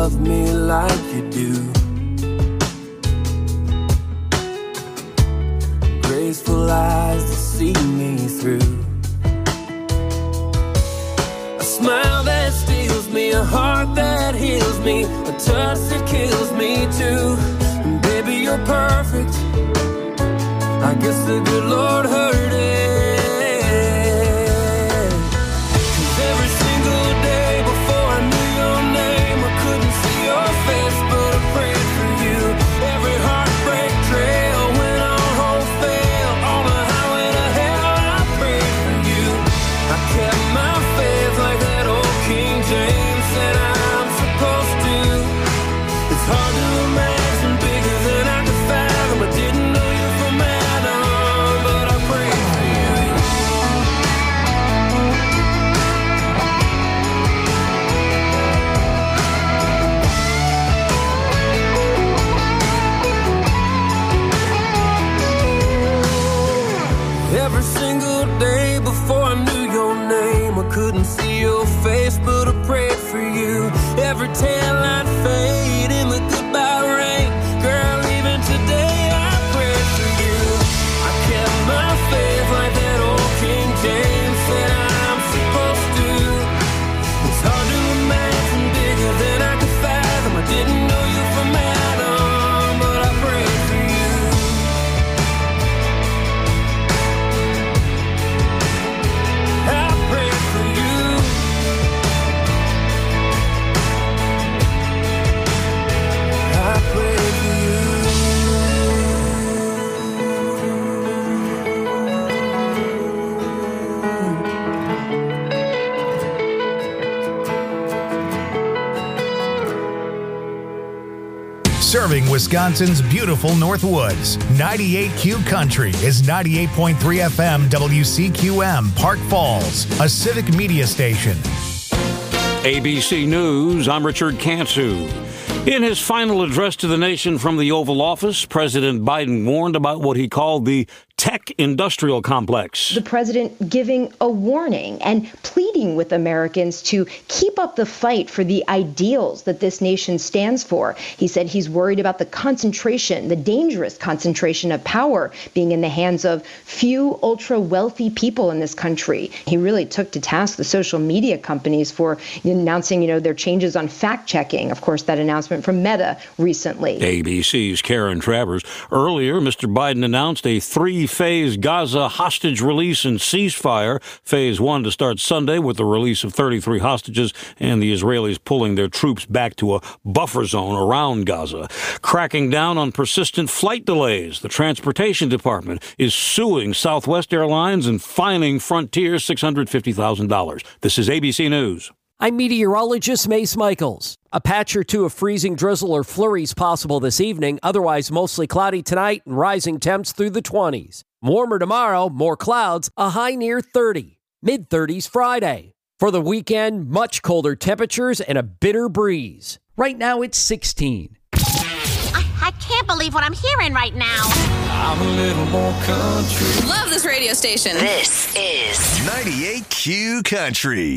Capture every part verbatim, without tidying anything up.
love me like you do. Graceful eyes to see me through. A smile that steals me, a heart that heals me, a touch that kills me too. And baby, you're perfect. I guess the good Lord heard it. 'Cause every single day before I knew your name, I couldn't see your face, but I prayed for you. Every heartbreak trail went on hope fail. On the highway to hell, I prayed for you. I kept my faith like that old King James said I'm supposed to. It's hard to imagine bigger than I could fathom. I didn't know you from Adam, but I prayed for you. Every single day before I knew your name, I couldn't see your face, but I prayed for you. Every taillight fade in the goodbye rain, girl, even today I prayed for you. I kept my faith like that old King James said I'm supposed to. It's hard to imagine bigger than I could fathom. I didn't know you from Adam, but I prayed for you. I prayed for you. I prayed for you. Serving Wisconsin's beautiful Northwoods. ninety-eight Q Country is ninety-eight point three F M W C Q M, Park Falls, a civic media station. A B C News, I'm Richard Cantu. In his final address to the nation from the Oval Office, President Biden warned about what he called the tech industrial complex. The president giving a warning and pleading with Americans to keep up the fight for the ideals that this nation stands for. He said he's worried about the concentration, the dangerous concentration of power being in the hands of few ultra-wealthy people in this country. He really took to task the social media companies for announcing, you know, their changes on fact-checking. Of course, that announcement from Meta recently. A B C's Karen Travers. Earlier, Mister Biden announced a three-phase Gaza hostage release and ceasefire. Phase one to start Sunday with the release of thirty-three hostages and the Israelis pulling their troops back to a buffer zone around Gaza. Cracking down on persistent flight delays, the Transportation Department is suing Southwest Airlines and fining Frontier six hundred fifty thousand dollars. This is A B C News. I'm meteorologist Mace Michaels. A patch or two of freezing drizzle or flurries possible this evening, otherwise mostly cloudy tonight and rising temps through the twenties. Warmer tomorrow, more clouds, a high near thirty. mid-thirties Friday. For the weekend, much colder temperatures and a bitter breeze. Right now it's sixteen. I, I can't believe what I'm hearing right now. I'm a little more country. Love this radio station. This is ninety-eight Q Country.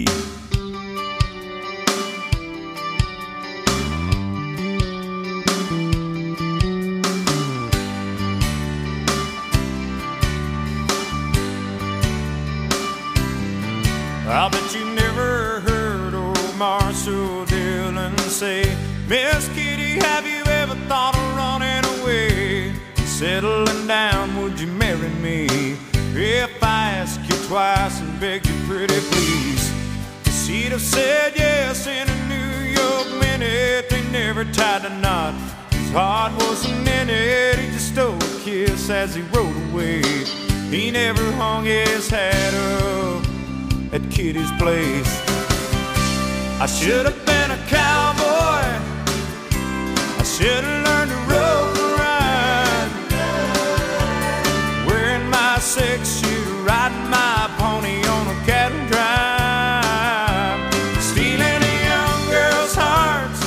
I bet you never heard old Marshall Dillon say, Miss Kitty, have you ever thought of running away? Settling down, would you marry me? If I ask you twice and beg you pretty please. She'd have said yes in a New York minute. They never tied a knot. His heart wasn't in it. He just stole a kiss as he rode away. He never hung his hat up at Kitty's place. I should have been a cowboy. I should have learned to rope and ride, wearing my six shooter, riding my pony on a cattle drive, stealing a young girl's hearts,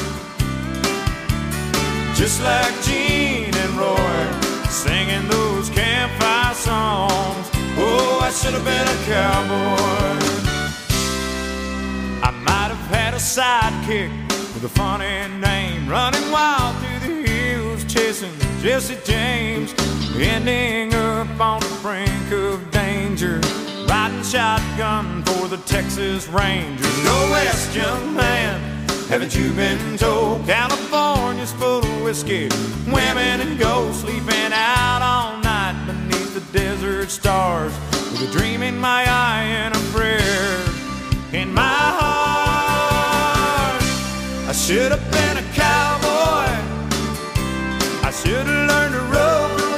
just like Gene and Roy, singing those campfire songs. Oh, I should have been a cowboy. I might have had a sidekick, with a funny name, running wild through the hills, chasing Jesse James, ending up on the brink of danger, riding shotgun for the Texas Rangers. Go west, young man, haven't you been told? California's full of whiskey, women and gold, sleeping out all night beneath the desert stars, with a dream in my eye and a prayer in my heart. I should have been a cowboy, I should have learned to rope and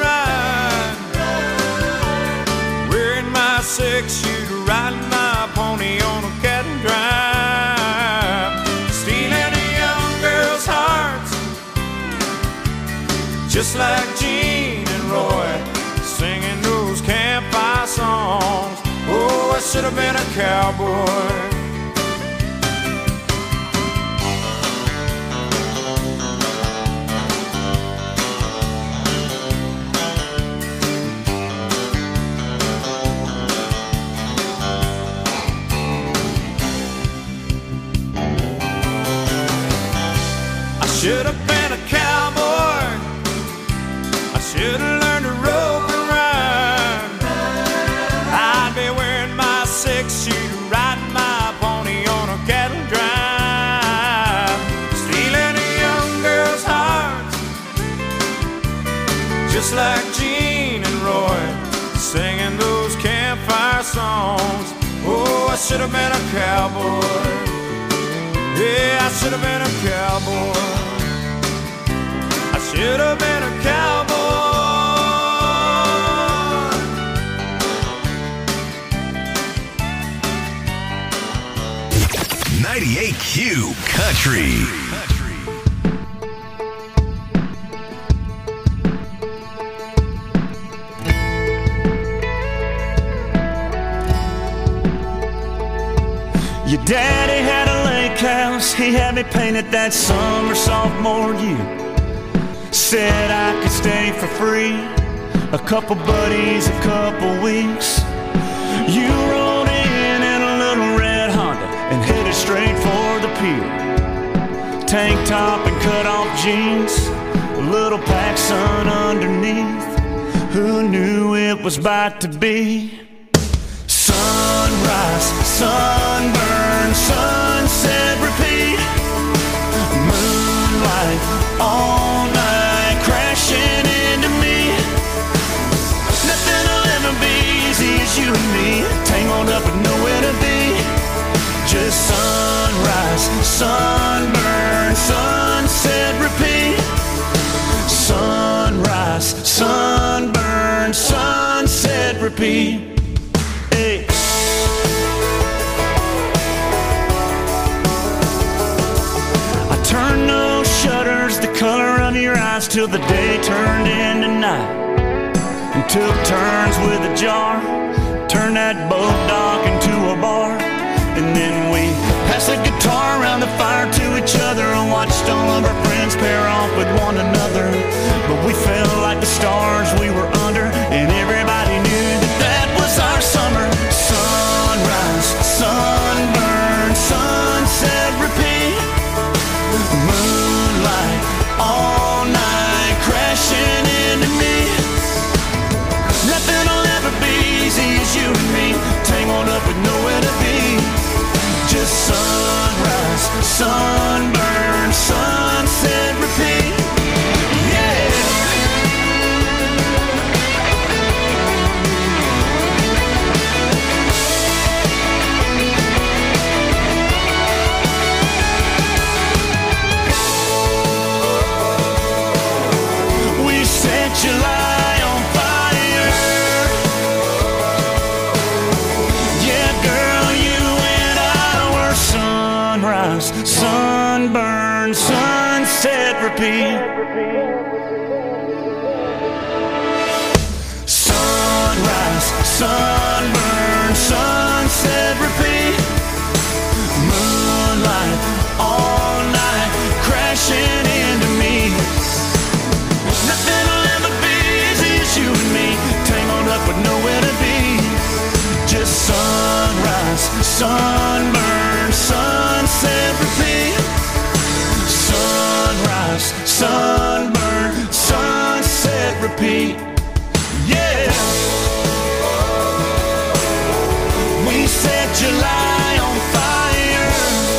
ride, wearing my six-shooter, riding my pony on a cattle drive, stealing a young girl's hearts, just like Gene and Roy, singing those campfire songs. Oh, I should have been a cowboy. I should have been a cowboy, I should have learned to rope and ride, I'd be wearing my six-shooter, riding my pony on a cattle drive, stealing a young girl's heart, just like Gene and Roy, singing those campfire songs. Oh, I should have been a cowboy. Yeah, I should have been a cowboy. I should have been a cowboy. ninety-eight Q Country. Your daddy had a lake house, he had me painted that summer sophomore year. Said I could stay for free, a couple buddies, a couple weeks. You rode in in a little red Honda and headed straight for the pier. Tank top and cut off jeans, a little PacSun underneath. Who knew it was about to be sunrise, sunburn, sunset, repeat. Moonlight all night crashing into me. Nothing will ever be easy as you and me, tangled up with nowhere to be. Just sunrise, sunburn, sunset, repeat. Sunrise, sunburn, sunset, repeat. Hey. I turned those shutters the color of your eyes till the day turned into night, and took turns with a jar, turned that boat dock into a bar. And then we passed the guitar around the fire to each other and watched all of our friends pair off with one another. But we felt like the stars we were under, and everybody knew that that was our summer. Sunrise, sunburn, sunset, repeat. Moonlight all night crashing into me. Nothing will ever be easy as you and me, tangled up with nowhere to be. Just sunrise, sunburn, sunset, repeat. Yeah. We set July on fire. Yeah, girl, you and I were sunrise, sunburn, sunset, repeat. Sunrise, sunburn, sunset, repeat. Moonlight all night crashing into me. Nothing will ever be easy as you and me, tangled up with nowhere to be. Just sunrise, sunburn, sunset, repeat. Sunrise, sunburn, sunset, repeat. Yeah. We set July on fire.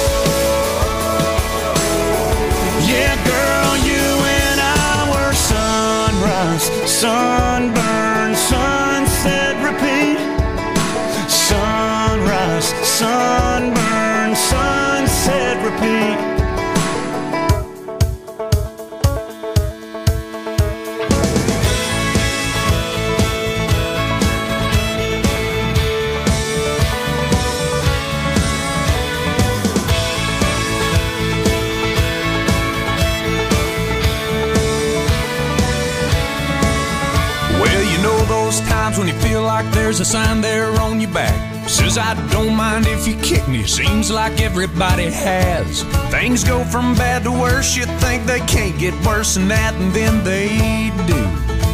Yeah, girl, you and I were sunrise, sunburn, sunset, repeat. Sunrise, sunburn, sunset, repeat. Times when you feel like there's a sign there on your back says I don't mind if you kick me. Seems like everybody has. Things go from bad to worse. You think they can't get worse than that, and then they do.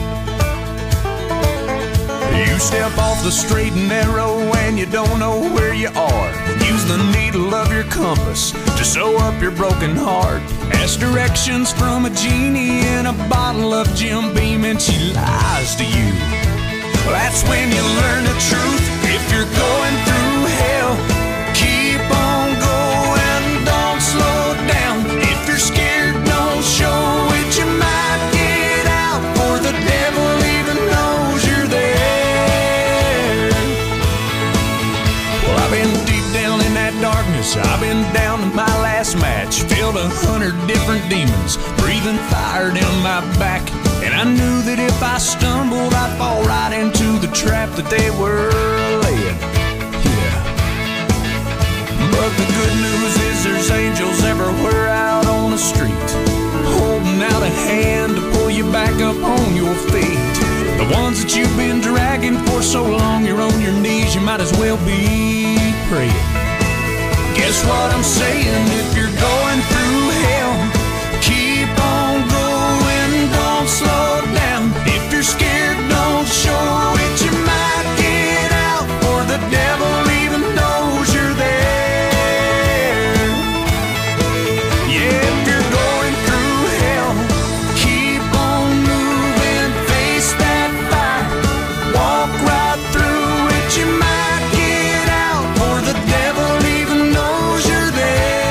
You step off the straight and narrow and you don't know where you are. Use the needle of your compass to sew up your broken heart. Ask directions from a genie in a bottle of Jim Beam and she lies to you. That's when you learn the truth. If you're going through hell, keep on going, don't slow down. If you're scared, don't show it. You might get out, for the devil even knows you're there. Well, I've been deep down in that darkness. I've been down to my last match. Filled a hundred different demons, breathing fire down my back. And I knew that if I stumbled, I'd fall right into the trap that they were laying. Yeah. But the good news is there's angels everywhere out on the street, holding out a hand to pull you back up on your feet. The ones that you've been dragging for so long, you're on your knees, you might as well be praying. Guess what I'm saying? If you're going through hell, keep on going, don't slow down. If you're scared, don't show it. You might get out, for the devil even knows you're there. Yeah, if you're going through hell, keep on moving, face that fire, walk right through it. You might get out, for the devil even knows you're there.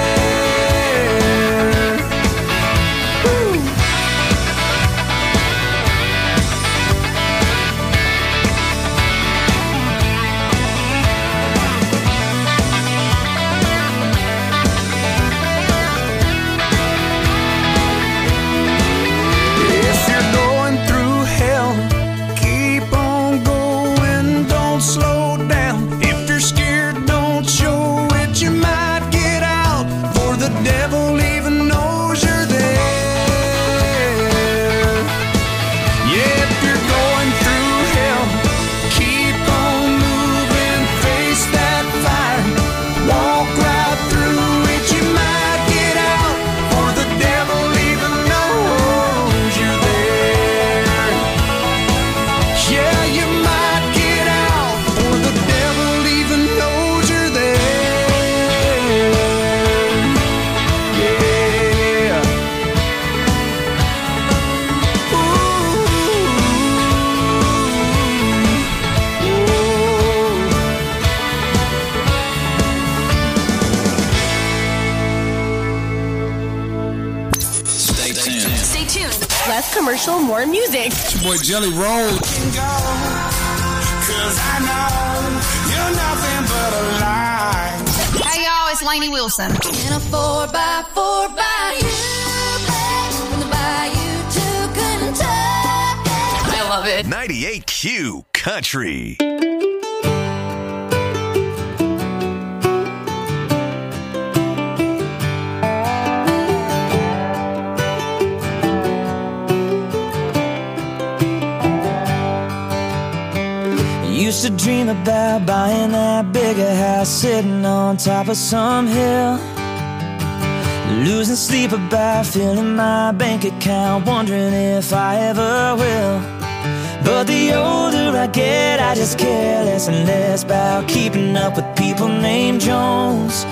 Woo. If you're going through hell, keep on going, don't slow down. If you're scared, don't show it. You might get out, for the devil even knows you're there. Yeah, if you're going through hell, keep on moving, face that fire, walk right through it. You might get out, for the devil even knows you're there. Yeah, you might get out, for the devil even knows you're there. Yeah. Stay tuned. Stay tuned. Less commercial, more music. It's your boy Jelly Roll. Cause I know you're nothing but a lie. Hey y'all, it's Lainey Wilson. In a four by four by you, from the bayou to Kentucky. I love it. ninety-eight Q Country. Used to dream about buying that bigger house, sitting on top of some hill, losing sleep about filling my bank account, wondering if I ever will. But the older I get, I just care less and less about keeping up with people named Jones.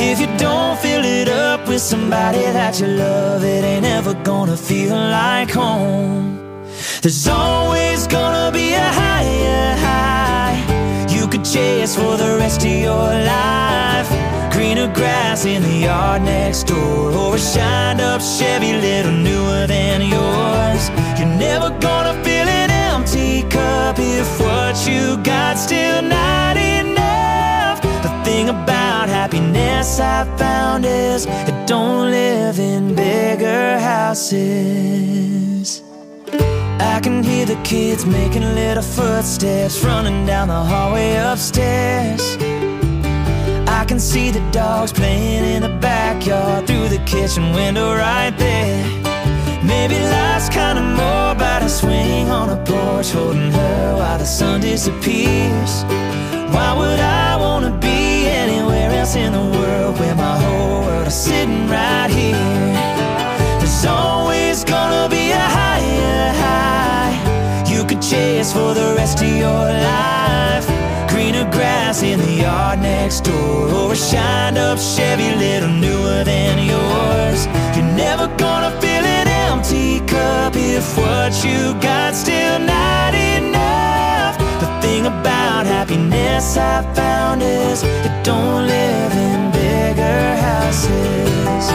If you don't fill it up with somebody that you love, it ain't ever gonna feel like home. There's always gonna be a higher high you could chase for the rest of your life. Greener grass in the yard next door, or a shined up Chevy little newer than yours. You're never gonna fill an empty cup if what you got still not enough. The thing about happiness I found is it don't live in bigger houses. I can hear the kids making little footsteps running down the hallway upstairs. I can see the dogs playing in the backyard through the kitchen window right there. Maybe life's kinda more about a swing on a porch holding her while the sun disappears. Why would I wanna be anywhere else in the world where my whole world is sitting right here? There's always gonna be a higher high you could chase for the rest of your life. Greener grass in the yard next door, or a shined up Chevy little newer than yours. You're never gonna fill an empty cup if what you got still not enough. The thing about happiness I found is it don't live in bigger houses.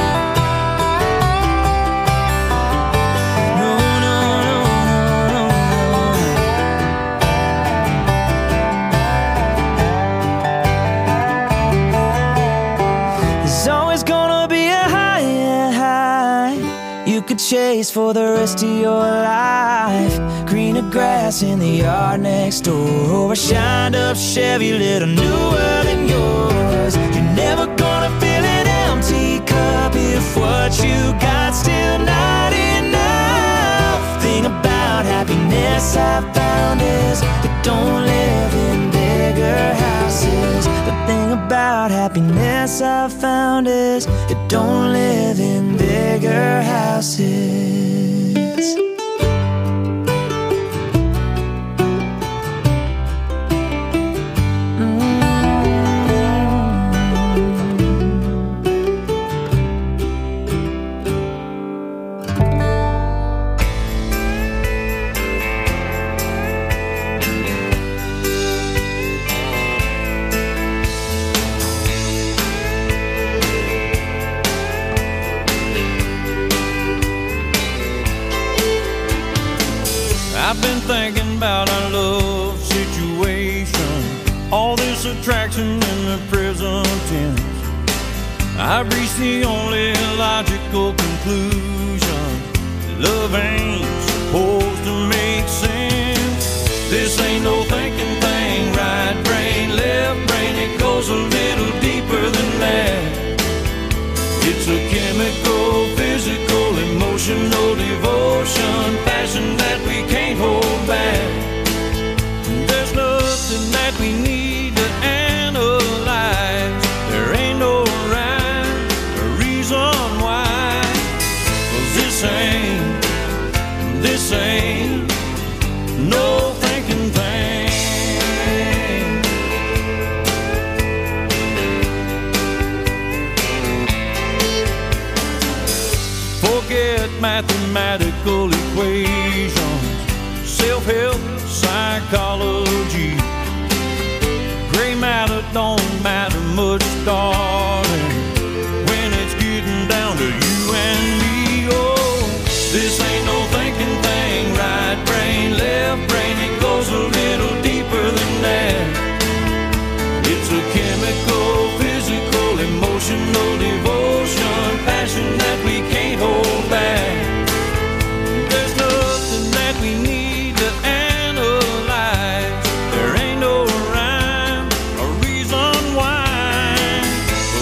Chase for the rest of your life. Greener grass in the yard next door, or a shined up Chevy little newer than yours. You're never gonna fill an empty cup if what you got still not enough. Thing about happiness I found is it don't live in bigger houses. The thing about happiness I found is it don't live in bigger houses. I've been thinking about our love situation, all this attraction in the present tense. I've reached the only logical conclusion: love ain't supposed to make sense. This ain't no thinking thing, right brain, left brain, it goes a little deeper than that. It's a chemical, physical, emotional devotion, passion that we can't hold back. There's nothing that we need to analyze. There ain't no rhyme or reason why. 'Cause this ain't, this ain't no thinking thing. Forget mathematical equations, self-help, psychology. Gray matter don't matter much, darling, when it's getting down to you and me. Oh, this ain't no thinking thing, right brain, left brain, it goes a little deeper than that. It's a chemical, physical, emotional devotion, passion that we can't hold back. There's nothing that we need to analyze. There ain't no rhyme or reason why.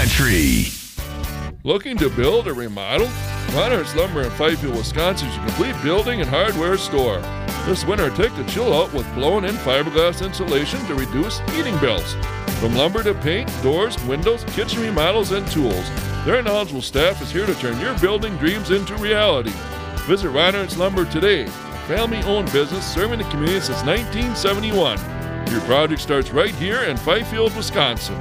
Country. Looking to build or remodel? Reinhardt's Lumber in Fifield, Wisconsin is your complete building and hardware store. This winter, take the chill out with blown-in fiberglass insulation to reduce heating bills. From lumber to paint, doors, windows, kitchen remodels, and tools, their knowledgeable staff is here to turn your building dreams into reality. Visit Reinhardt's Lumber today, a family-owned business serving the community since nineteen seventy-one. Your project starts right here in Fifield, Wisconsin.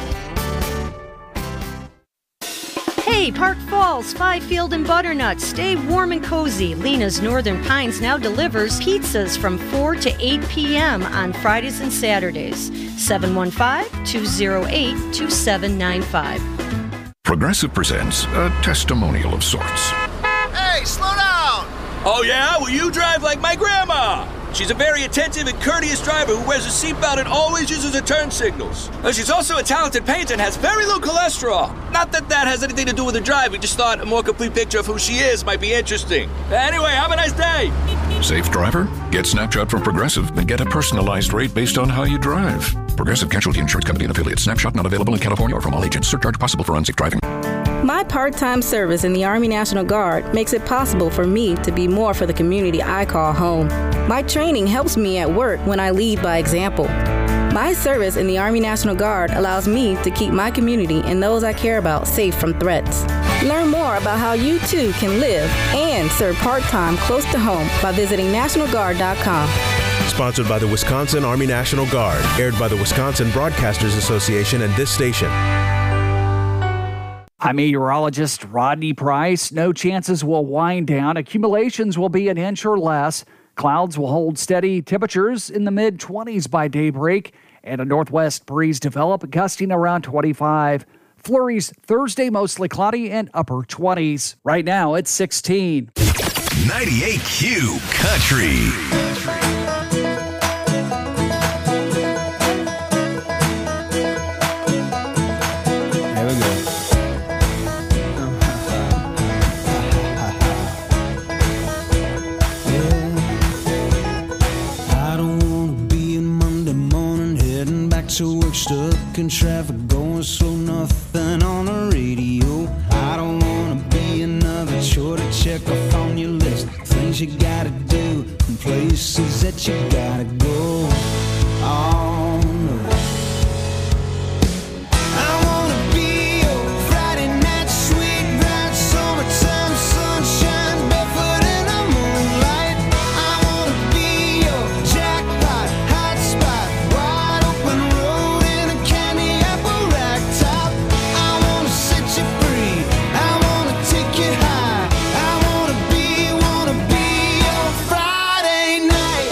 Hey, Park Falls, Fifield and Butternut, stay warm and cozy. Lena's Northern Pines now delivers pizzas from four to eight p.m. on Fridays and Saturdays. seven one five, two oh eight, two seven nine five. Progressive presents a testimonial of sorts. Hey, slow down! Oh yeah? Well, you drive like my grandma! She's a very attentive and courteous driver who wears a seatbelt and always uses her turn signals. And she's also a talented painter and has very low cholesterol. Not that that has anything to do with her drive. We just thought a more complete picture of who she is might be interesting. Anyway, have a nice day. Safe driver? Get Snapshot from Progressive and get a personalized rate based on how you drive. Progressive Casualty Insurance Company and affiliates. Snapshot not available in California or from all agents. Surcharge possible for unsafe driving. My part-time service in the Army National Guard makes it possible for me to be more for the community I call home. My training helps me at work when I lead by example. My service in the Army National Guard allows me to keep my community and those I care about safe from threats. Learn more about how you too can live and serve part-time close to home by visiting national guard dot com. Sponsored by the Wisconsin Army National Guard, aired by the Wisconsin Broadcasters Association and this station. I'm meteorologist Rodney Price. No chances will wind down. Accumulations will be an inch or less. Clouds will hold steady. Temperatures in the mid twenties by daybreak. And a northwest breeze develop, gusting around twenty-five. Flurries Thursday, mostly cloudy and upper twenties. Right now, it's sixteen. ninety-eight Q Country. To work stuck in traffic, going slow, nothing on the radio. I don't wanna be another chore to check off on your list. Things you gotta do and places that you gotta go. Oh no, I wanna be your Friday night sweet ride, summertime sunshine, barefoot in the moonlight. I wanna be your jackpot hotspot, wide open road in a candy apple rack top. I wanna set you free, I wanna take you high. I wanna be, wanna be your Friday night.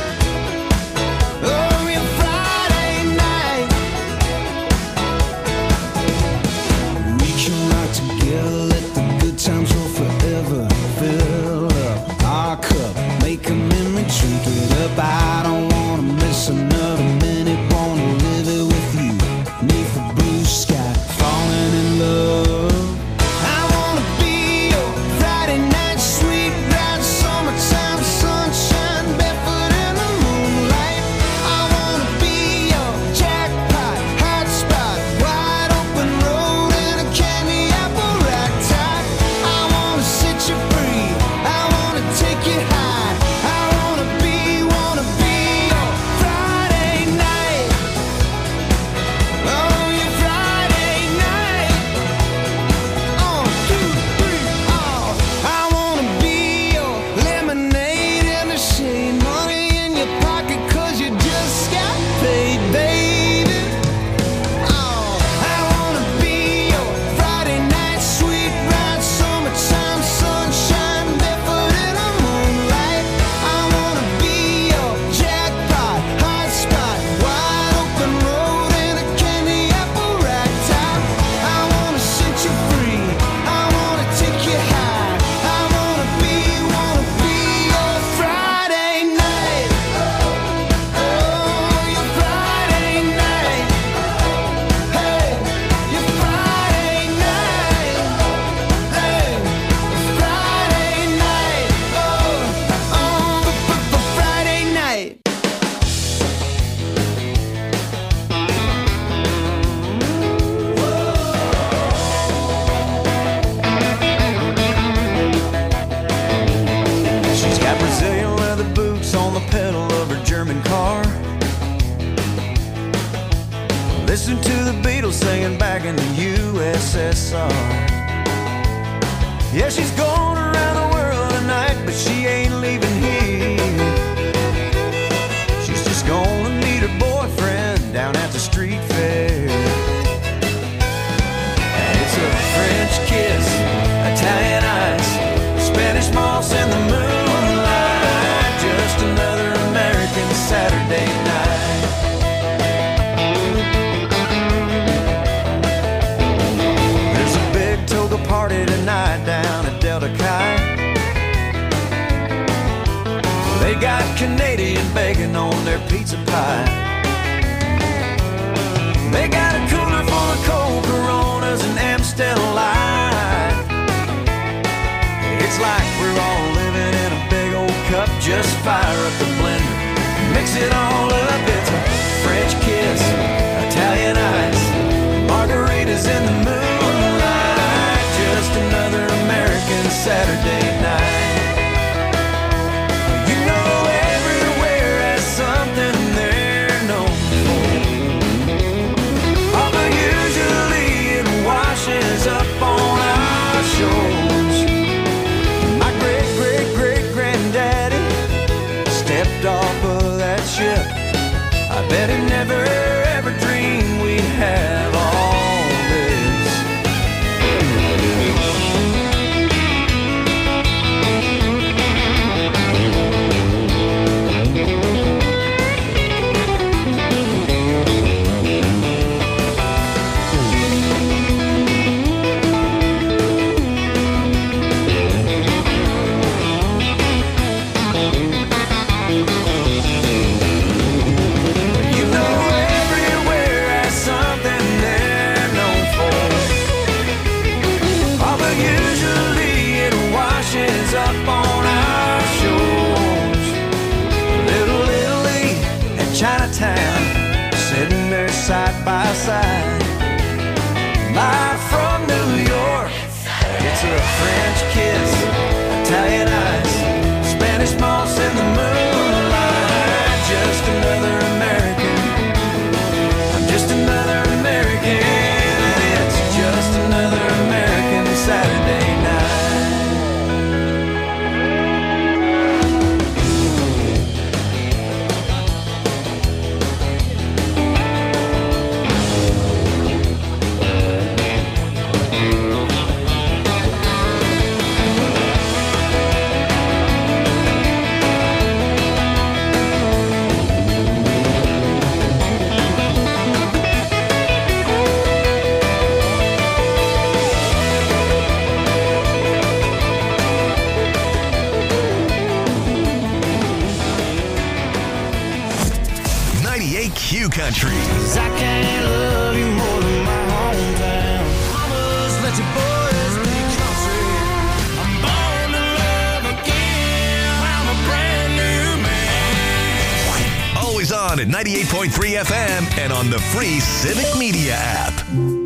Oh, your Friday night. We can rock together, let the good times roll forever. Fill up our cup, make a memory, drink it up. I don't wanna miss another minute, wanna live it with you. Neath the blue sky, falling in love. I wanna be your Friday night sweet ride, summertime sunshine, barefoot in the moonlight. I wanna be your jackpot hotspot, wide open road in a candy apple rack top. Listen to the Beatles singing back in the U S S R. Yeah, she's going around the world tonight, but she ain't leaving here. She's just gonna meet her boyfriend down at the street fair. And it's a French kiss, Italian ice, Spanish moss in the moonlight, just another American Saturday night. There's a big toga party tonight down at Delta Chi. They got Canadian bacon on their pizza pie. They got a cooler full of cold Coronas and Amstel Light. It's like we're all living in a big old cup. Just fire up the blender, mix it all up. It's a French kiss, Italian ice, margaritas in the moonlight, just another American Saturday night. You know everywhere has something they're known for, although usually it washes up on our shores. My great great great granddaddy stepped off of that ship. I bet he never ever dreamed we'd have all this. You know everywhere has something they're known for, although usually it washes up on our shores. Little Italy and Chinatown sitting there side by side. Live from New York, it's a French kiss, Italian ice, Spanish moss in the moonlight, just another American. I'm just another American, and it's just another American Saturday night. ninety-eight Q Country. I can't love you more than my hometown. Mamas, let your boys be country. I'm born to love again. I'm a brand new man. Always on at ninety-eight point three F M and on the free Civic Media app.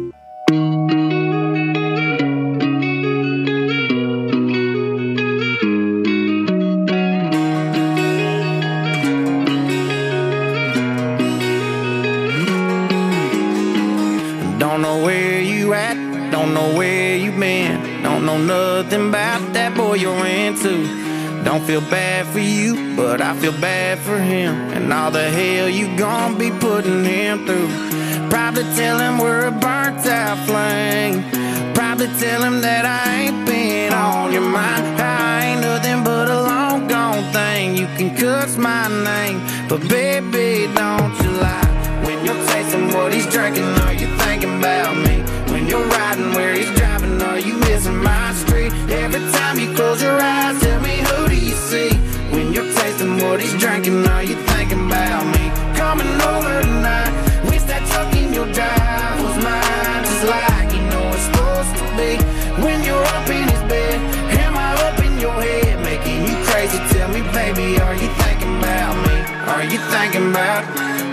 Don't know where you at, don't know where you been, don't know nothing about that boy you're into. Don't feel bad for you, but I feel bad for him, and all the hell you gon' be putting him through. Probably tell him we're a burnt out flame, probably tell him that I ain't been on your mind. I ain't nothing but a long gone thing, you can cuss my name, but baby don't you lie. When you're tasting what he's drinking, are you thinking about me? When you're riding where he's driving, are you missing my street? Every time you close your eyes, tell me who do you see? When you're tasting what he's drinking, are you thinking about me? Coming over tonight, wish that truck in your drive was mine, just like you know it's supposed to be. When you're up in his bed, am I up in your head, making you crazy? Tell me, baby, are you thinking about me? Are you thinking about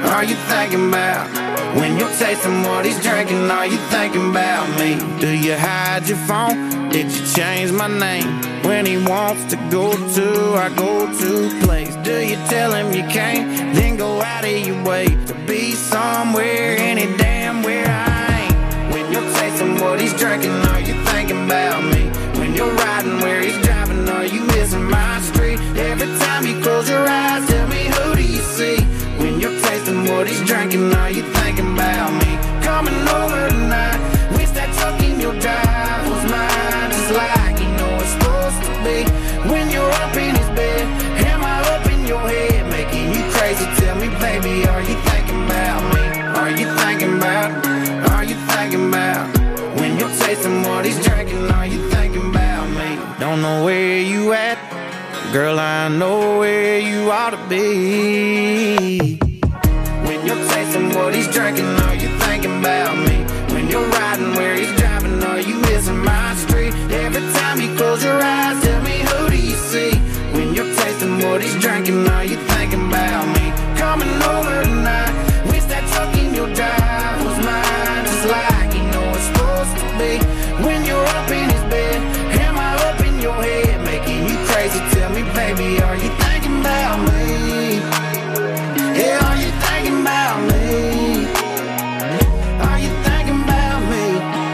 are you thinking about? When you're tasting what he's drinking, are you thinking about me? Do you hide your phone? Did you change my name? When he wants to go to our go-to place, do you tell him you can't? Then go out of your way to be somewhere, any damn where I ain't. When you're tasting what he's drinking, are you thinking about me? When you're riding where he's driving, are you missing my street? Every time you close your eyes, tell me, who do you see? When you're tasting what he's drinking, are you thinking about me? Coming over tonight, wish that truck in your drive was mine, just like you know it's supposed to be. When you're up in his bed, am I up in your head, making you crazy? Tell me, baby, are you thinking about me? Are you thinking about, are you thinking about? When you're tasting what he's drinking, are you thinking about me? Don't know where you at, girl, I know where you ought to be. When you're tasting what he's drinking, are you thinking about me? When you're riding where he's driving, are you missing my street? Every time you close your eyes, tell me, who do you see? When you're tasting what he's drinking, are you thinking about me? Coming over tonight, wish that truck in your drive was mine, just like you know it's supposed to be. When you're up in his bed, am I up in your head, making you crazy? Tell me, baby, are you thinking about me? Yeah, are you thinking about me? Are you thinking about me?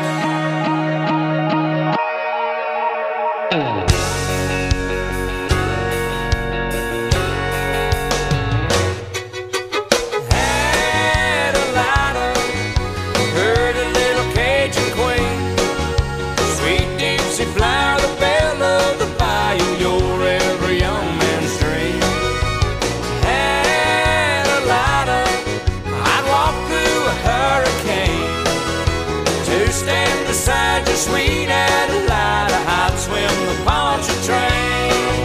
Had a lighter, heard a little Cajun queen, sweet Dixie flower, the belle of the bayou, your every young man's dream. Had a lighter, I'd walk through a hurricane to stand beside your sweet Adelida. I'd swim the Pontchartrain.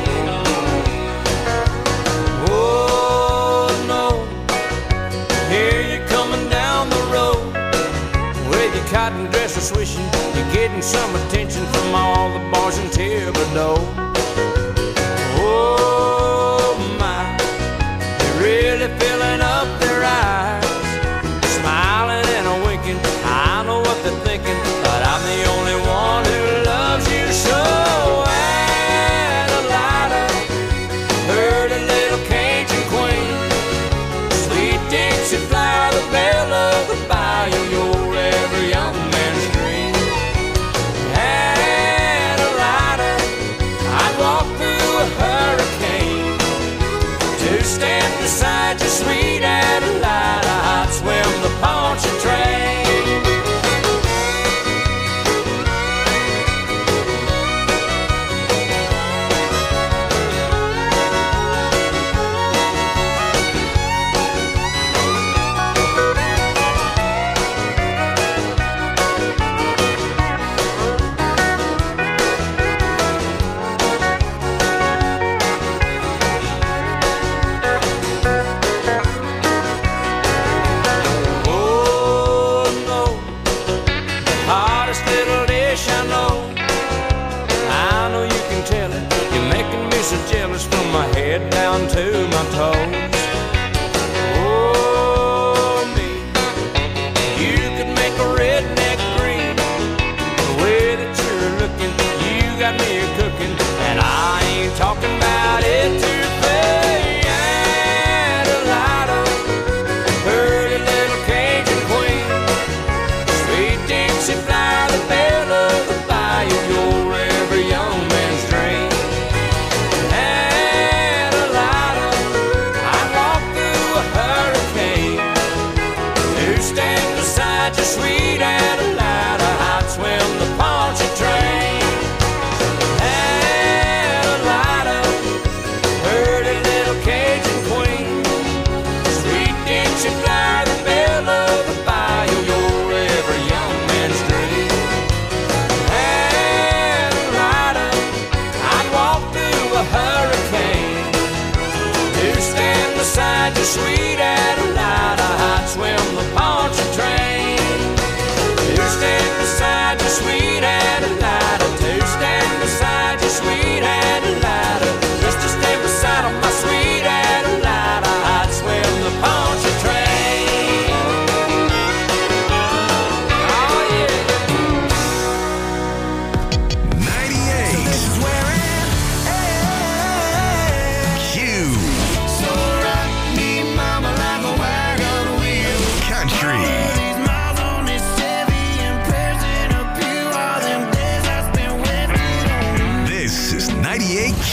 Oh no, here you're coming down the road with your cotton dresser swishing. You're getting some attention from all the boys in Thibodeau. Oh my, they're really filling up their eyes, smiling and a winking. I know what they're thinking, but I'm the only one who loves you so. Adelida, heard a little Cajun queen, sweet Dixie flower, the belle of the bayou, your every young man's dream. Adelida, I'd walk through a hurricane to stand beside your sweet Adelida. I'd swim the Pontchartrain. Oh no, the hottest little dish I know. I know you can tell it. You're making me so jealous from my head down to my toes. Oh me, you could make a redneck green. The way that you're looking, you got me a cooking, and I ain't talking about it to pay. Adelida, heard a little Cajun queen, sweet Dixie flower, the belle of the bayou, your every young man's dream. Adelida, I'd walk through a hurricane to stand beside your sweet Adelida. I'd swim the Pontchartrain.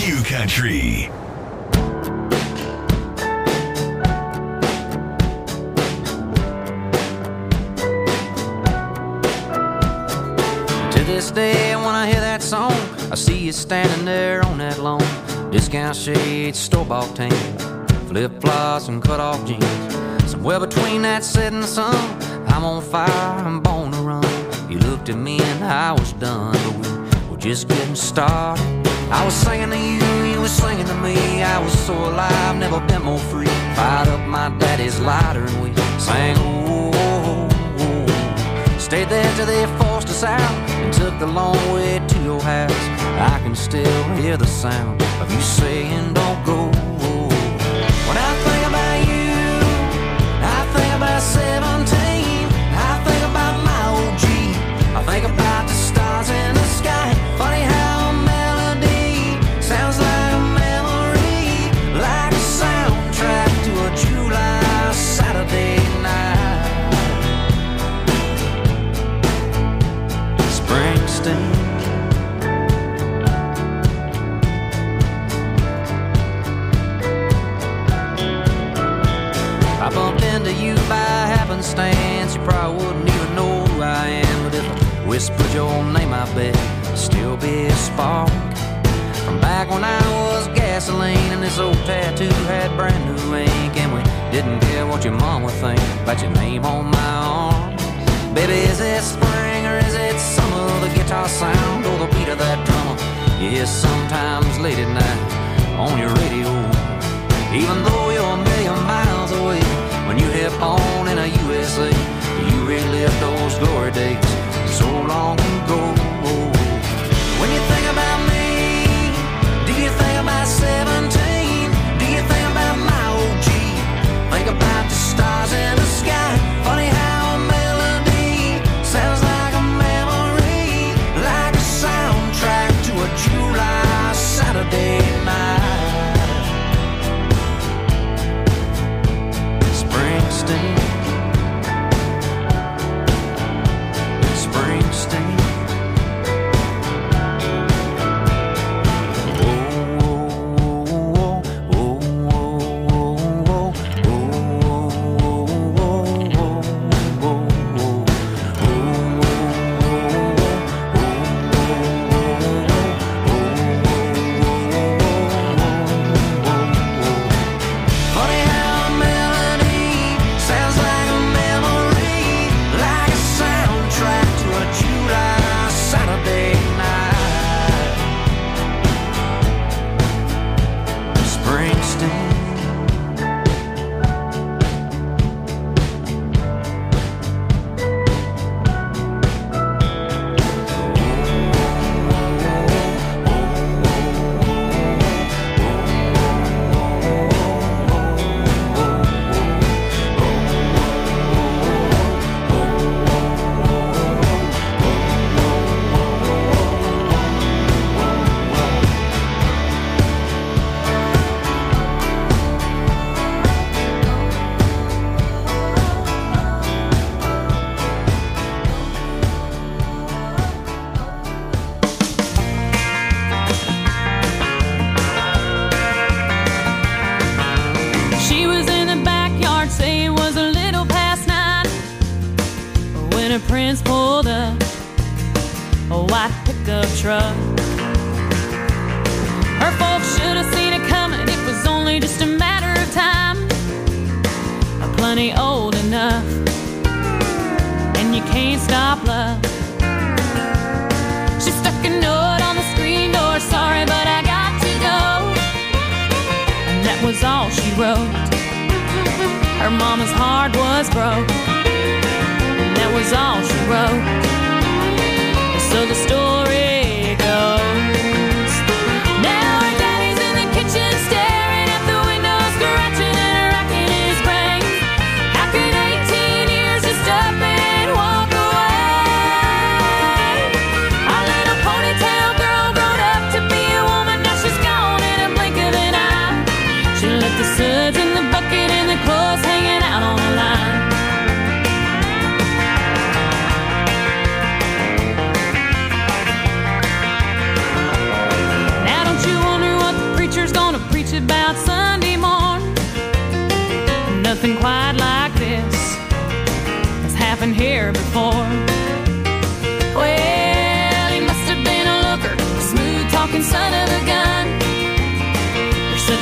Q Country. To this day, when I hear that song, I see you standing there on that lawn. Discount shades, store-bought tan, flip-flops and cut-off jeans. Somewhere between that setting sun, I'm on fire, I'm born to run. You looked at me and I was done, but we were just getting started. I was singing to you, you were singing to me. I was so alive, never been more free. Fired up my daddy's lighter and we sang, oh, oh, oh. Stayed there till they forced us out and took the long way to your house. I can still hear the sound of you saying don't go. When I think about you, I think about seventeen. I think about my O G. I think about the stars in the sky. Funny how a melody sounds like a memory, like a soundtrack to a July Saturday night. Springsteen. I bumped into you by happenstance. You probably wouldn't even know who I am, but if I whispered your name, I bet it'd still be a spark from back when I was gasoline and this old tattoo had brand new ink, and we didn't care what your mom would think about your name on my arm. Baby, is it spring or is it summer? The guitar sound or the beat of that drummer? Yes, sometimes late at night on your radio. Even though you're a million miles away, when you hit on in a U S A, you relive those glory days so long ago. When you think about me, do you think about seventeen? Do you think about my O G? Think about the stars in the sky. Funny how a melody sounds like a memory, like a soundtrack to a July Saturday night. Springsteen, Springsteen.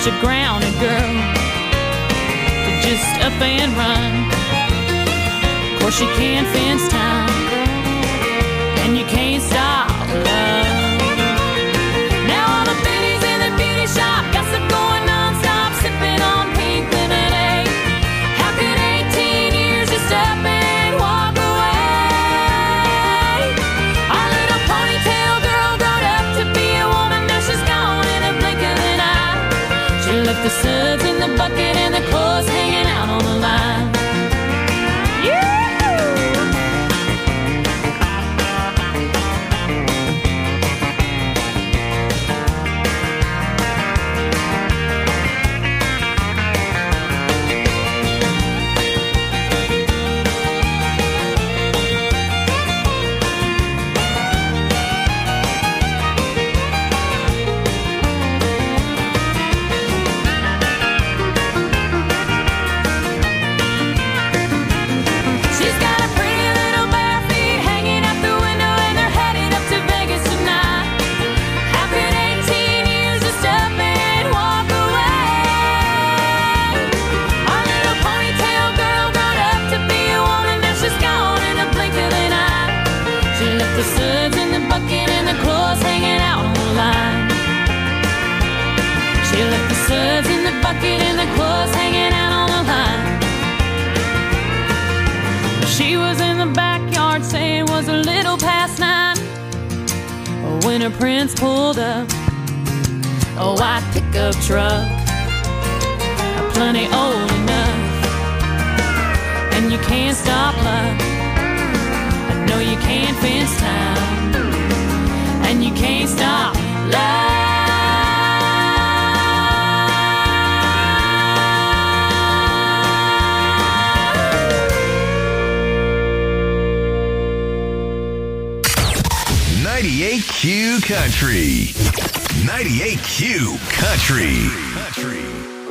such a grounded girl to just up and run. Of course she can't fence time, and you can't stop love. Now all the biddies in the beauty shop gossip going non-stop, sipping on pink lemonade. How could eighteen years just up and walk away? Our little ponytail girl grown up to be a woman, now she's gone in a blink of an eye. She left the suds in the bucket and the clothes hanging out on the line. Yeah! The suds in the bucket and the clothes hanging out on the line. She left the suds in the bucket and the clothes hanging out on the line. She was in the backyard saying it was a little past nine when her prince pulled up a white pickup truck, plenty old enough, and you can't stop luck. No, you can't fence time, and you can't stop love. ninety-eight Q Country. ninety-eight Q Country. Country.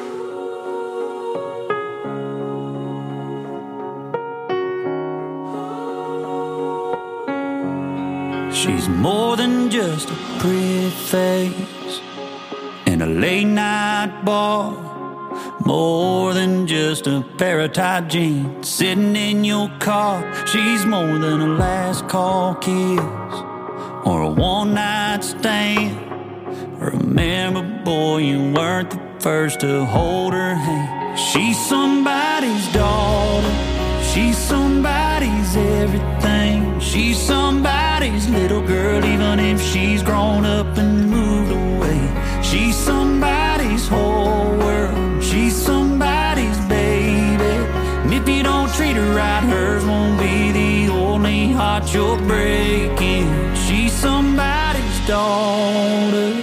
She's more than just a pretty face in a late night bar, more than just a pair of tight jeans sitting in your car. She's more than a last call kiss or a one night stand. Remember, boy, you weren't the first to hold her hand. She's somebody's daughter, she's somebody's everything. She's somebody's little girl, even if she's grown up and moved away. She's somebody's whole world, she's somebody's baby. And if you don't treat her right, hers won't be the only heart you're breaking. She's somebody's daughter.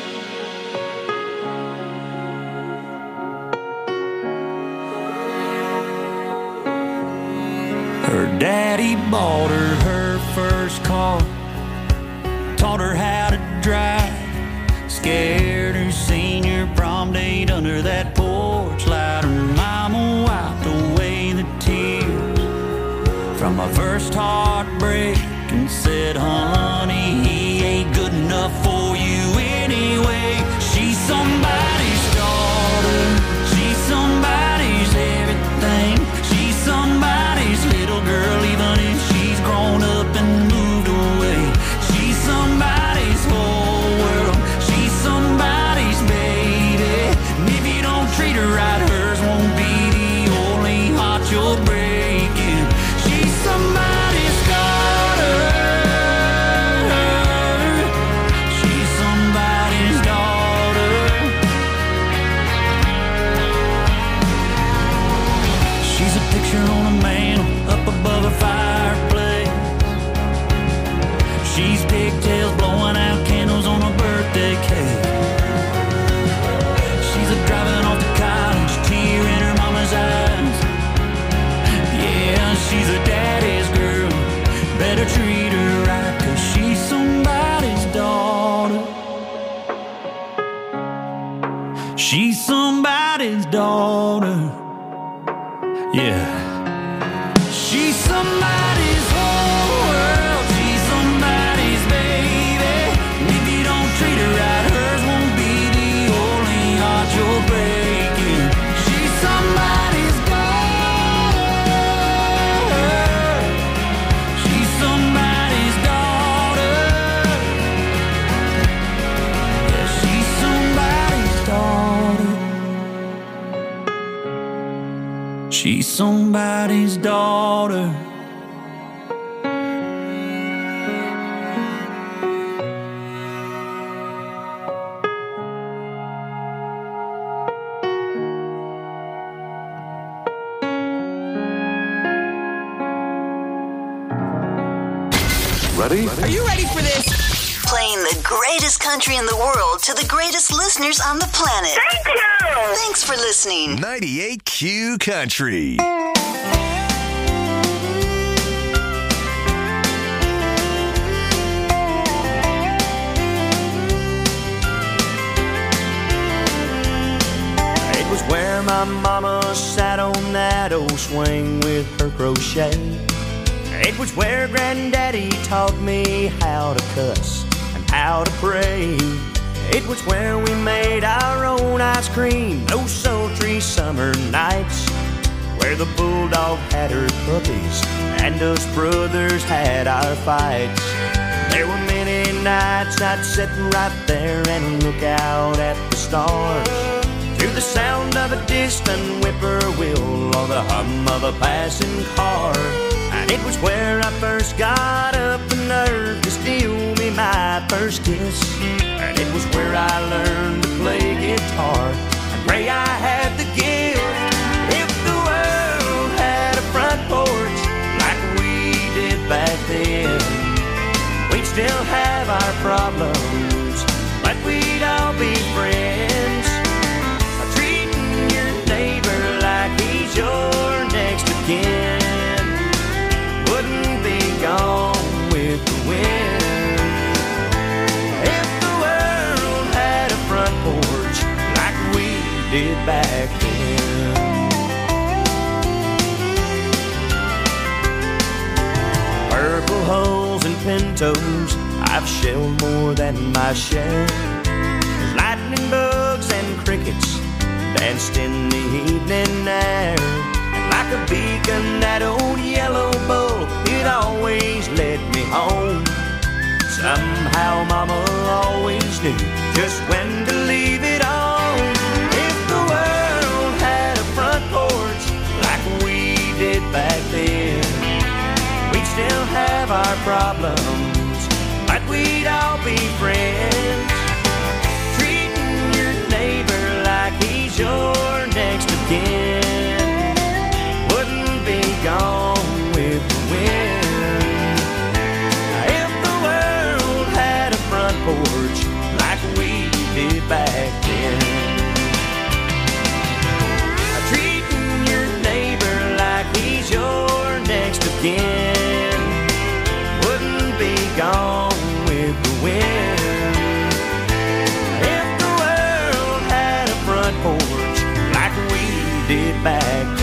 Her daddy bought her her first car, taught her how to drive, scared her senior prom date under that porch light. Her mama wiped away the tears from my first heartbreak and said, honey, he ain't good enough for you anyway. She's somebody's daughter, she's somebody's everything. She's somebody's little girl, even if she's grown up and moved away. She's somebody's whole world, she's somebody's baby. And if you don't treat her right, hers won't be the only heart you're breaking. She's somebody's daughter, she's somebody's daughter. She's a picture on a mantle up above a fireplace. She's pigtails blowing out candles on a birthday cake. She's a driving off to college, tear in her mama's eyes. Yeah, she's a daddy's girl, better treat her right, 'cause she's somebody's daughter. She's somebody's daughter. Yeah. She's somebody's whole world, she's somebody's baby. And if you don't treat her right, hers won't be the only heart you'll break. be somebody's daughter. Ready? Are you ready for this? Playing the greatest country in the world to the greatest listeners on the planet. Thank you! Thanks for listening. ninety-eight Q Country. It was where my mama sat on that old swing with her crochet. It was where Granddaddy taught me how to cuss and how to pray. It was where we made our own ice cream those sultry summer nights, where the bulldog had her puppies and us brothers had our fights. There were many nights I'd sit right there and look out at the stars, through the sound of a distant whippoorwill or the hum of a passing car. And it was where I first got up the nerve to steal me my first kiss. And it was where I learned to play guitar and pray I had the gift. If the world had a front porch like we did back then, we'd still have our problems, but we'd all be friends. Treating your neighbor like he's your next of kin wouldn't be gone with the wind. If the world had a front porch like we did back then. Purple hulls and pintos, I've shelled more than my share. Lightning bugs and crickets danced in the evening air. Like a beacon, that old yellow bull, it always led me home. Somehow Mama always knew just when to leave it on. If the world had a front porch like we did back then, we'd still have our problems, but we'd all be friends. Treating your neighbor like he's your next of kin gone with the wind. If the world had a front porch like we did back then, treating your neighbor like he's your next of kin wouldn't be gone with the wind. If the world had a front porch like we did back then.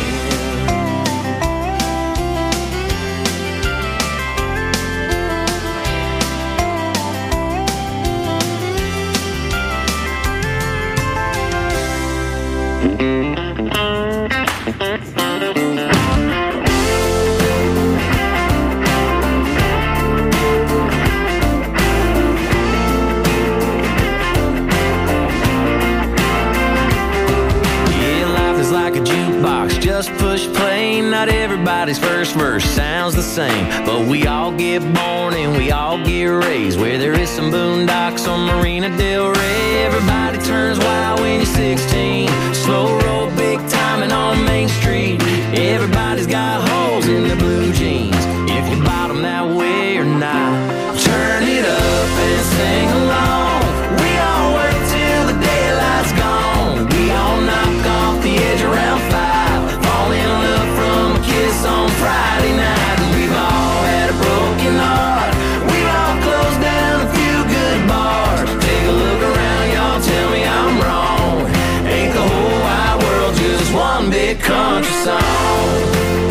Just push play, not everybody's first verse sounds the same, but we all get born and we all get raised where there is some boondocks on Marina Del Rey. Everybody turns wild when you're sixteen, slow roll big timing on Main Street. Everybody's got holes in their blue jeans, if you bottom that way or not. Turn it up and sing along, we all work till the daylight's gone. We all knock off the edge around five, fall in love from a kiss on Friday night. And we've all had a broken heart, we've all closed down a few good bars. Take a look around, y'all, tell me I'm wrong. Ain't the whole wide world just one big country song?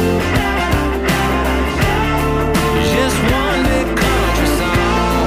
Just one big country song.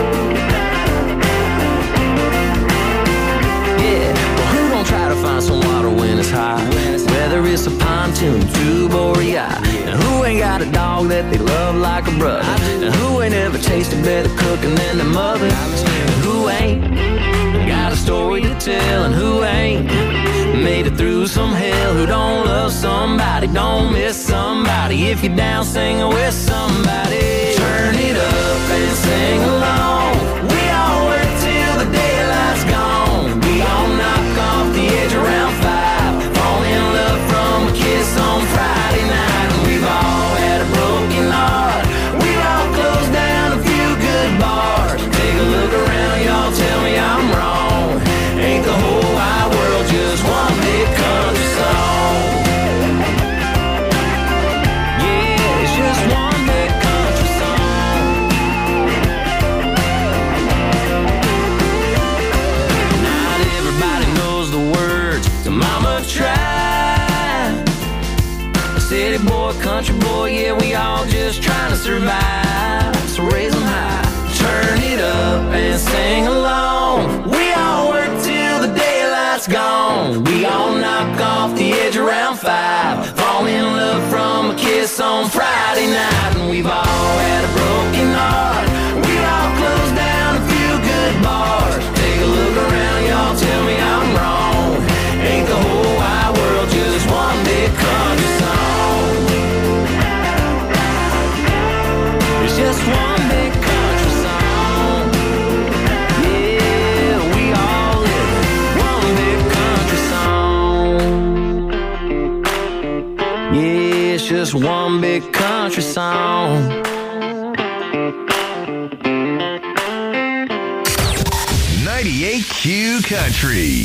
Yeah, well, who gon' try to find some water when it's high? Whether it's a pontoon, tube, or a yacht. And who ain't got a dog that they love like a brother? And who ain't ever tasted better cooking than their mother? And who ain't got a story to tell? And who ain't made it through some hell? Who don't love somebody, don't miss somebody. If you're down singing with somebody, turn it up and sing along. We all work till the daylight's gone. We all knock off the edge around five, fall in love from a kiss on Friday night. And we've all had a broken heart. We've all closed down a few good bars. Take a look around, y'all, tell me I'm wrong. Ain't the whole wide world just one big country song? Yeah, it's just one big country song. Not everybody knows the words to Mama Tried. A city boy, country boy, yeah, we all just trying to survive. So raise them high, turn it up and sing along. We all work till the daylight's gone. We all knock off the edge around five, fall in love from a kiss on Friday night. And we've all had a broken heart. We've all closed down a few good bars. Take a look around, y'all, tell me I'm wrong. Ain't the whole wide world just one big country song? It's just one big country song. Yeah, we all live one big country song. Yeah, it's just one big country song. ninety-eight Q Country.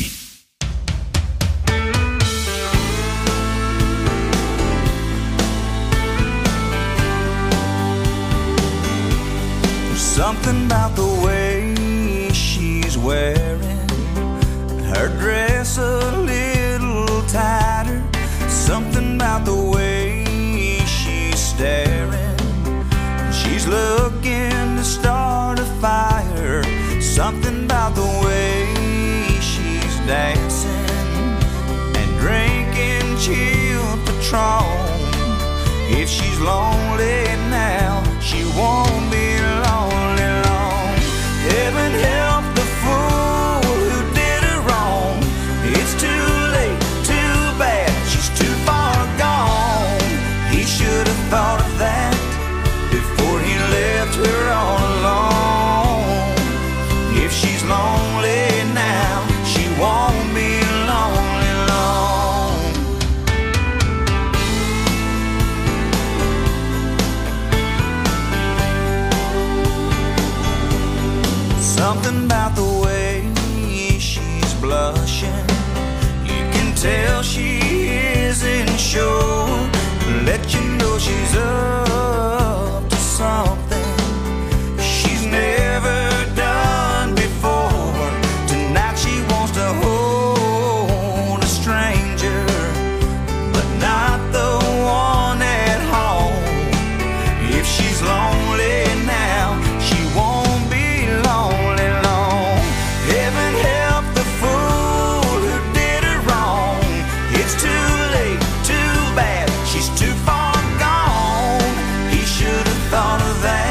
Something about the way she's wearing her dress a little tighter. Something about the way she's staring. She's looking to start a fire. Something about the way she's dancing and drinking chilled Patron. If she's lonely now, she won't be lonely long. Heaven help the fool who did her wrong. It's too late, too bad, she's too far gone. He should have thought of that before he left her all alone. If she's lonely now, she won't be lonely long. Something about the way she's blushing, you can tell she isn't sure. Let you know she's up to something she's never done before. Tonight she wants to hold a stranger, but not the one at home. If she's lonely now, she won't be lonely long. Heaven help the fool who did her wrong. It's too late, too bad, she's too far gone. He should have thought of that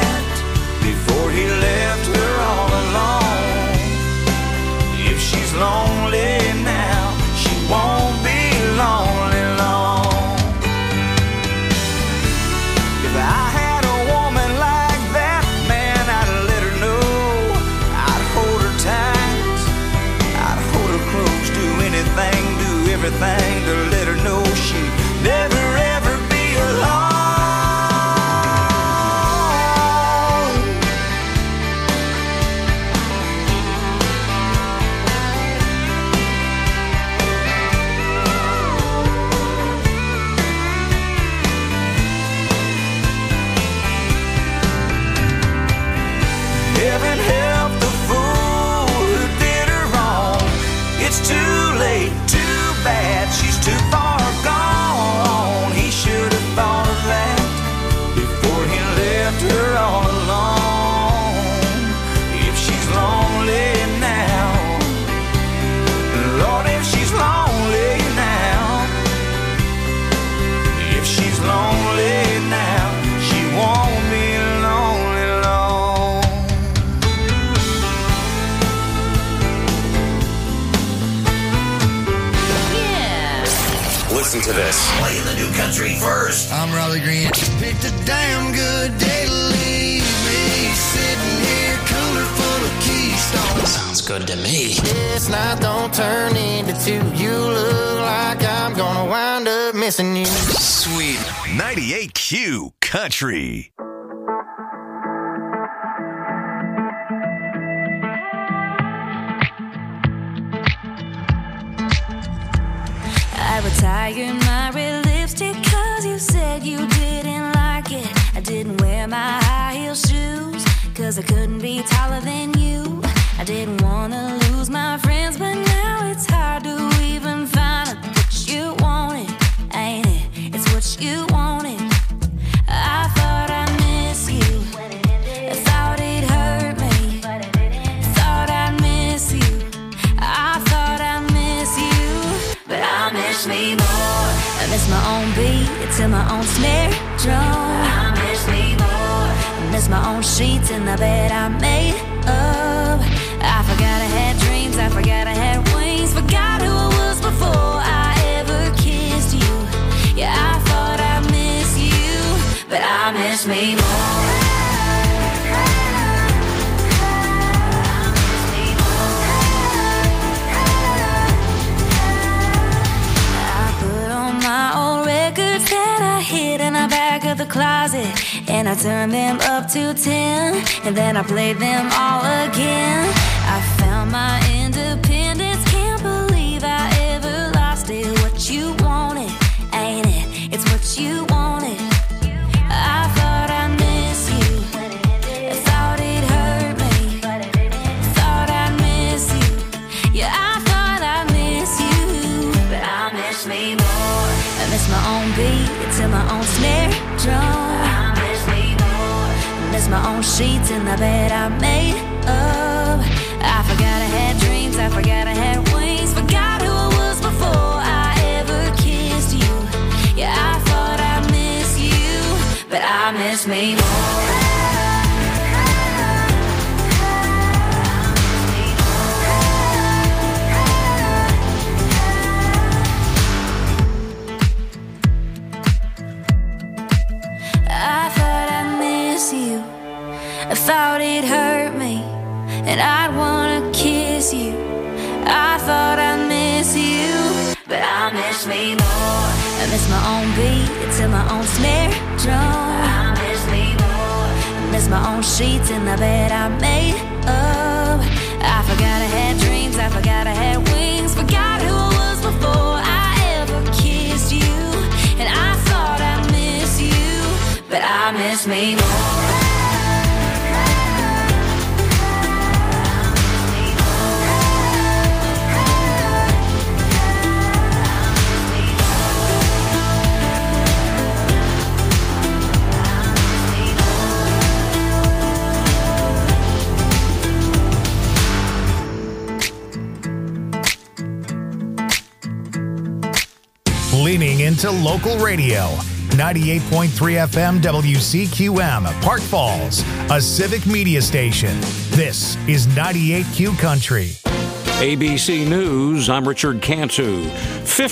listen to this. Playing the new country first. I'm Raleigh Green. Picked a damn good day to leave me. Sitting here, cooler full of Keystone. Sounds good to me. This night don't turn into two. You look like I'm gonna wind up missing you. Sweet. ninety-eight Q Country. I retired my red lipstick cause you said you didn't like it. I didn't wear my high heel shoes cause I couldn't be taller than you. I didn't wanna lose my friends, but now it's hard to even find out what you wanted, ain't it? It's what you wanted. I thought I miss you, I thought it hurt me, thought I miss you, I thought I miss you, but I miss me more. I miss my own beat to my own snare drum. I miss me more. I miss my own sheets in the bed I made up. I forgot I had dreams, I forgot I had wings, forgot who I was before I ever kissed you. Yeah, I thought I miss you, but I miss me more. My old records that I hid in the back of the closet, and I turned them up to ten, and then I played them all again. I found my independence, can't believe I ever lost it. What you wanted, ain't it? It's what you wanted. I thought I miss you, I thought it hurt me, thought I miss you. Yeah, I thought I miss you, but I miss me more. I miss my own beat to my own snare drum. I miss me more. I miss my own sheets in the bed I made up. I forgot I had dreams, I forgot I had wings, forgot who I was before I ever kissed you. Yeah, I thought I miss you, but I miss me more. I thought I miss you, I thought it hurt me, and I'd wanna kiss you. I thought I miss you, but I miss me more. I miss my own beat to my own snare drum. I miss me more. I miss my own sheets in the bed I made up. I forgot I had dreams, I forgot I had wings, forgot who I was before I ever kissed you. And I thought I miss you, but I miss me more. Leaning into local radio. ninety-eight point three F M W C Q M, Park Falls, a civic media station. This is ninety-eight Q Country. A B C News, I'm Richard Cantu.